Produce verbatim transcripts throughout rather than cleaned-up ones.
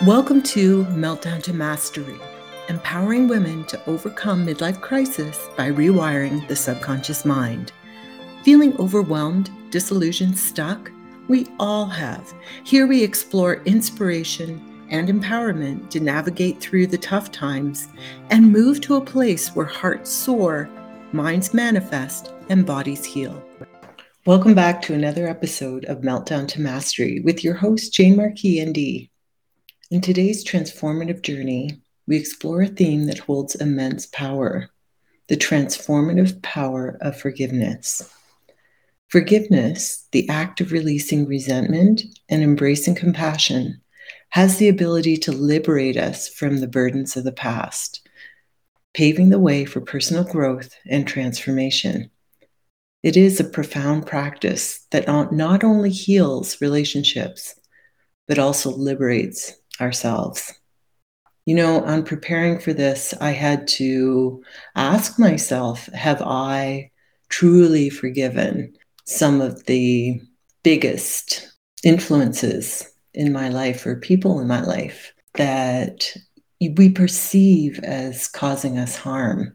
Welcome to Meltdown to Mastery, empowering women to overcome midlife crisis by rewiring the subconscious mind. Feeling overwhelmed, disillusioned, stuck? We all have. Here we explore inspiration and empowerment to navigate through the tough times and move to a place where hearts soar, minds manifest, and bodies heal. Welcome back to another episode of Meltdown to Mastery with your host, Jane Marquis, N D. In today's transformative journey, we explore a theme that holds immense power, the transformative power of forgiveness. Forgiveness, the act of releasing resentment and embracing compassion, has the ability to liberate us from the burdens of the past, paving the way for personal growth and transformation. It is a profound practice that not only heals relationships, but also liberates ourselves. You know, on preparing for this, I had to ask myself, have I truly forgiven some of the biggest influences in my life or people in my life that we perceive as causing us harm?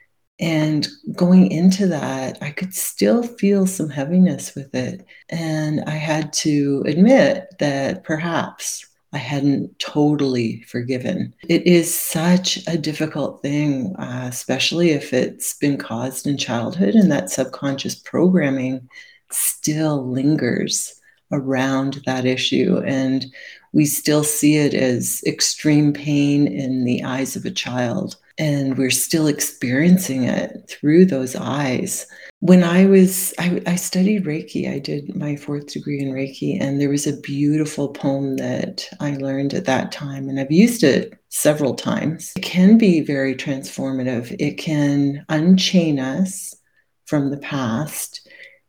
And going into that, I could still feel some heaviness with it. And I had to admit that perhaps I hadn't totally forgiven. It is such a difficult thing, uh, especially if it's been caused in childhood and that subconscious programming still lingers around that issue. And we still see it as extreme pain in the eyes of a child. And we're still experiencing it through those eyes. When I was, I, I studied Reiki. I did my fourth degree in Reiki, and there was a beautiful poem that I learned at that time, and I've used it several times. It can be very transformative. It can unchain us from the past.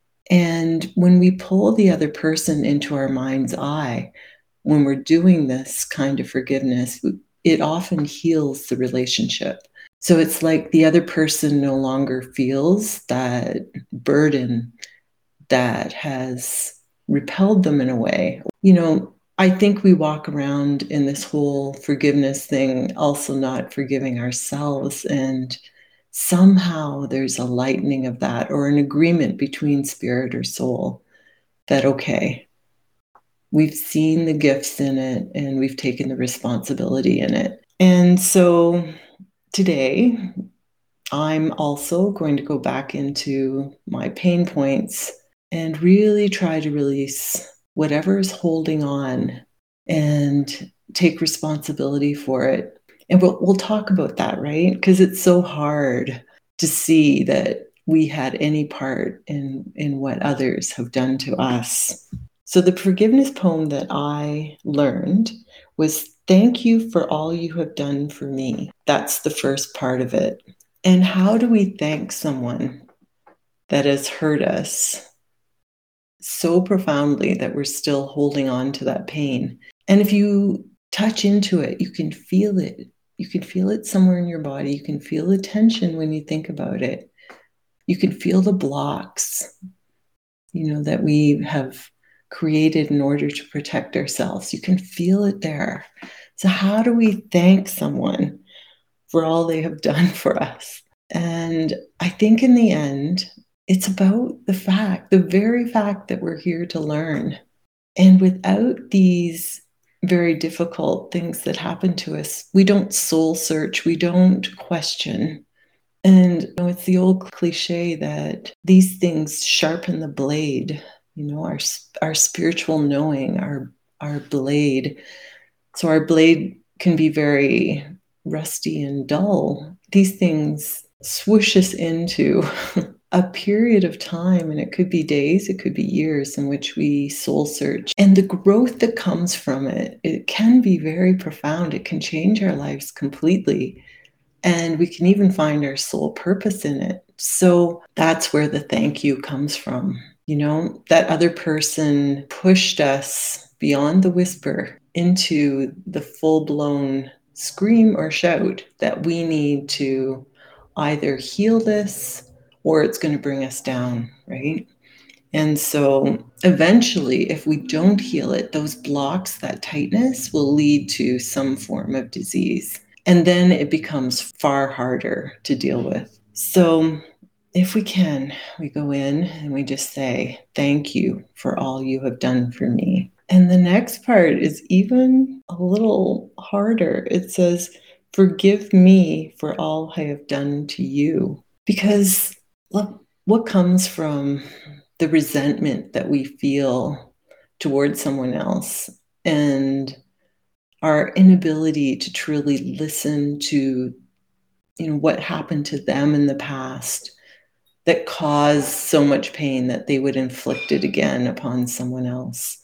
And when we pull the other person into our mind's eye, when we're doing this kind of forgiveness, it often heals the relationship. So it's like the other person no longer feels that burden that has repelled them in a way. You know, I think we walk around in this whole forgiveness thing, also not forgiving ourselves. And somehow there's a lightening of that or an agreement between spirit or soul that, okay, we've seen the gifts in it and we've taken the responsibility in it. And so today, I'm also going to go back into my pain points and really try to release whatever is holding on and take responsibility for it. And we'll, we'll talk about that, right? Because it's so hard to see that we had any part in, in what others have done to us. So the forgiveness poem that I learned was, "Thank you for all you have done for me." That's the first part of it. And how do we thank someone that has hurt us so profoundly that we're still holding on to that pain? And if you touch into it, you can feel it. You can feel it somewhere in your body. You can feel the tension when you think about it. You can feel the blocks, you know, that we have created in order to protect ourselves. You can feel it there. So how do we thank someone for all they have done for us? And I think in the end, it's about the fact, the very fact that we're here to learn. And without these very difficult things that happen to us, we don't soul search, we don't question. And you know, it's the old cliche that these things sharpen the blade, you know, our our spiritual knowing, our our blade. So our blade can be very rusty and dull. These things swoosh us into a period of time, and it could be days, it could be years, in which we soul search. And the growth that comes from it, it can be very profound. It can change our lives completely. And we can even find our soul purpose in it. So that's where the thank you comes from. You know, that other person pushed us beyond the whisper into the full-blown scream or shout that we need to either heal this or it's going to bring us down, right? And so eventually, if we don't heal it, those blocks, that tightness will lead to some form of disease. And then it becomes far harder to deal with. So if we can, we go in and we just say, thank you for all you have done for me. And the next part is even a little harder. It says, forgive me for all I have done to you. Because look, what comes from the resentment that we feel towards someone else and our inability to truly listen to, you know, what happened to them in the past that caused so much pain that they would inflict it again upon someone else.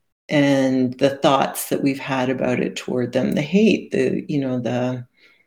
And the thoughts that we've had about it toward them, the hate, the, you know, the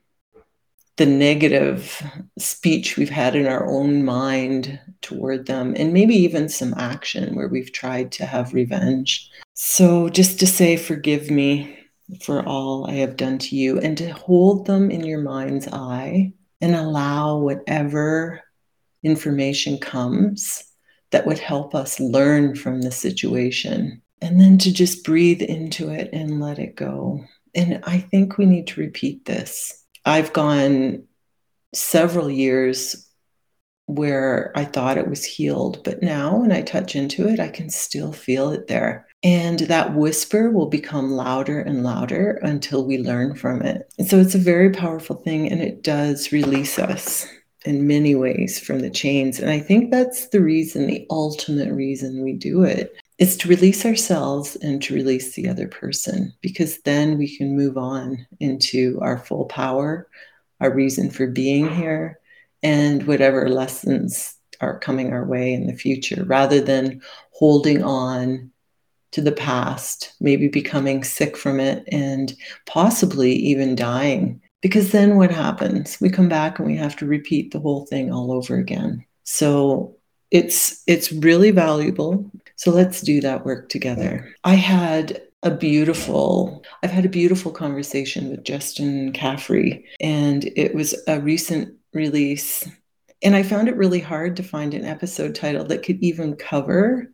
the negative speech we've had in our own mind toward them, and maybe even some action where we've tried to have revenge. So just to say, forgive me for all I have done to you, and to hold them in your mind's eye and allow whatever information comes that would help us learn from the situation. And then to just breathe into it and let it go. And I think we need to repeat this. I've gone several years where I thought it was healed, but now when I touch into it, I can still feel it there. And that whisper will become louder and louder until we learn from it. And so it's a very powerful thing, and it does release us in many ways from the chains. And I think that's the reason, the ultimate reason we do it, is to release ourselves and to release the other person, because then we can move on into our full power, our reason for being here, and whatever lessons are coming our way in the future, rather than holding on to the past, maybe becoming sick from it and possibly even dying. Because then what happens? We come back and we have to repeat the whole thing all over again. So it's it's really valuable. So let's do that work together. I had a beautiful, I've had a beautiful conversation with Justin Caffrey, and it was a recent release. And I found it really hard to find an episode title that could even cover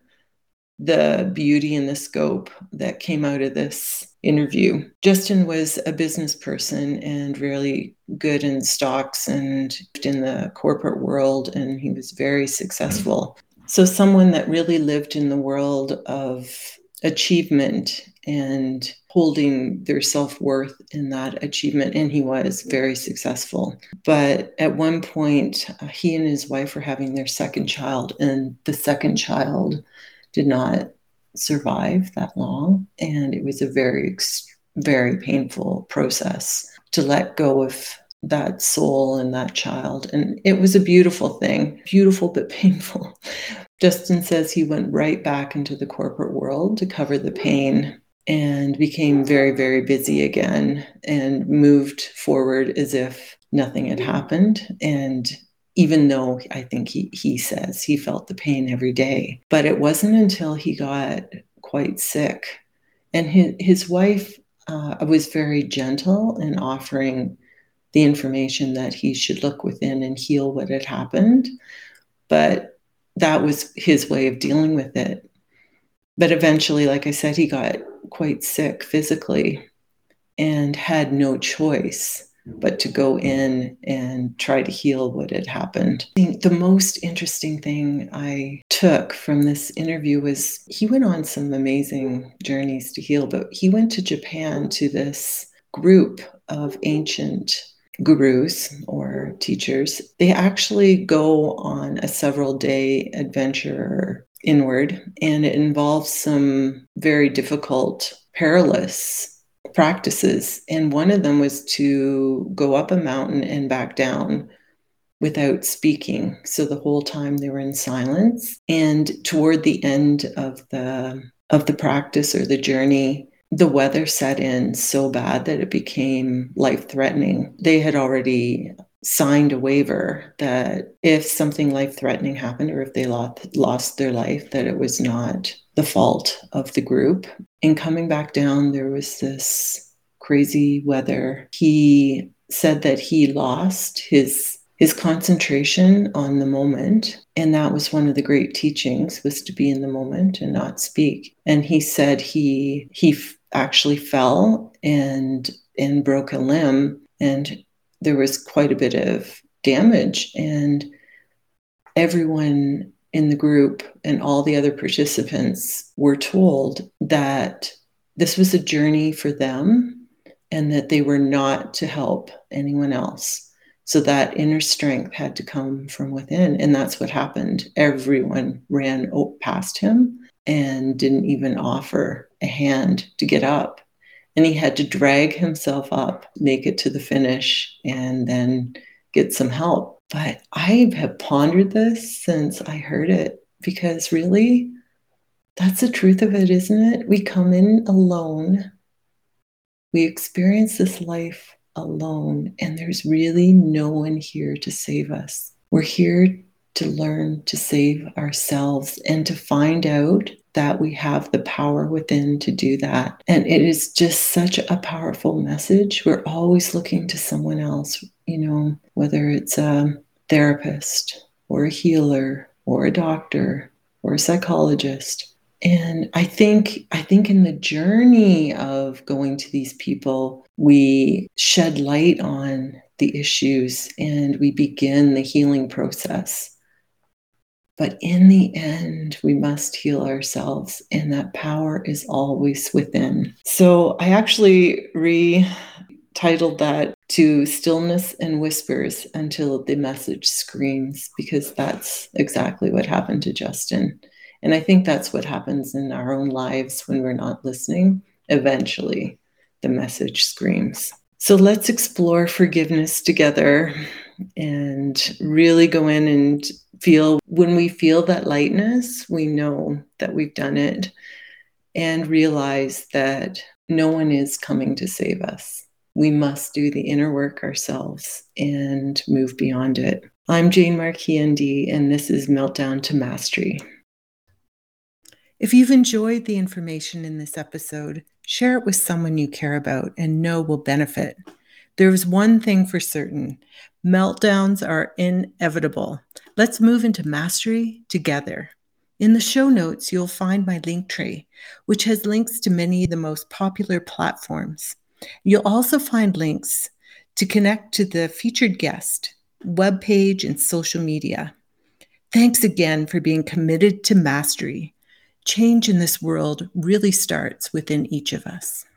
the beauty and the scope that came out of this interview. Justin was a business person and really good in stocks and in the corporate world, and he was very successful. So someone that really lived in the world of achievement and holding their self-worth in that achievement, and he was very successful. But at one point, uh, he and his wife were having their second child, and the second child did not survive that long. And it was a very, very painful process to let go of that soul and that child. And it was a beautiful thing, beautiful but painful. Justin says he went right back into the corporate world to cover the pain and became very, very busy again and moved forward as if nothing had happened. And even though I think he, he says he felt the pain every day. But it wasn't until he got quite sick. And his, his wife uh, was very gentle in offering the information that he should look within and heal what had happened. But that was his way of dealing with it. But eventually, like I said, he got quite sick physically and had no choice but to go in and try to heal what had happened. I think the most interesting thing I took from this interview was he went on some amazing journeys to heal, but he went to Japan to this group of ancient gurus or teachers. They actually go on a several day adventure inward, and it involves some very difficult, perilous practices. And one of them was to go up a mountain and back down without speaking. So the whole time they were in silence. And toward the end of the of the practice or the journey, the weather set in so bad that it became life-threatening. They had already signed a waiver that if something life-threatening happened or if they lost, lost their life, that it was not the fault of the group. In coming back down, there was this crazy weather. He said that he lost his his concentration on the moment And that was one of the great teachings, was to be in the moment and not speak. And he said he he f- actually fell and and broke a limb, and there was quite a bit of damage. And everyone in the group and all the other participants were told that this was a journey for them and that they were not to help anyone else. So that inner strength had to come from within. And that's what happened. Everyone ran past him and didn't even offer a hand to get up. And he had to drag himself up, make it to the finish, and then get some help. But I have pondered this since I heard it, because really, that's the truth of it, isn't it? We come in alone. We experience this life alone, and there's really no one here to save us. We're here to learn to save ourselves and to find out that we have the power within to do that. And it is just such a powerful message. We're always looking to someone else, you know, whether it's a therapist or a healer or a doctor or a psychologist. And I think I think in the journey of going to these people, we shed light on the issues and we begin the healing process. But in the end, we must heal ourselves, and that power is always within. So I actually retitled that to Stillness and Whispers Until the Message Screams, because that's exactly what happened to Justin. And I think that's what happens in our own lives when we're not listening. Eventually, the message screams. So let's explore forgiveness together and really go in and feel, when we feel that lightness, we know that we've done it, and realize that no one is coming to save us. We must do the inner work ourselves and move beyond it. I'm Jane Marquis, N D, and this is Meltdown to Mastery. If you've enjoyed the information in this episode, share it with someone you care about and know will benefit. There's one thing for certain: meltdowns are inevitable. Let's move into mastery together. In the show notes, you'll find my link tree, which has links to many of the most popular platforms. You'll also find links to connect to the featured guest, webpage, and social media. Thanks again for being committed to mastery. Change in this world really starts within each of us.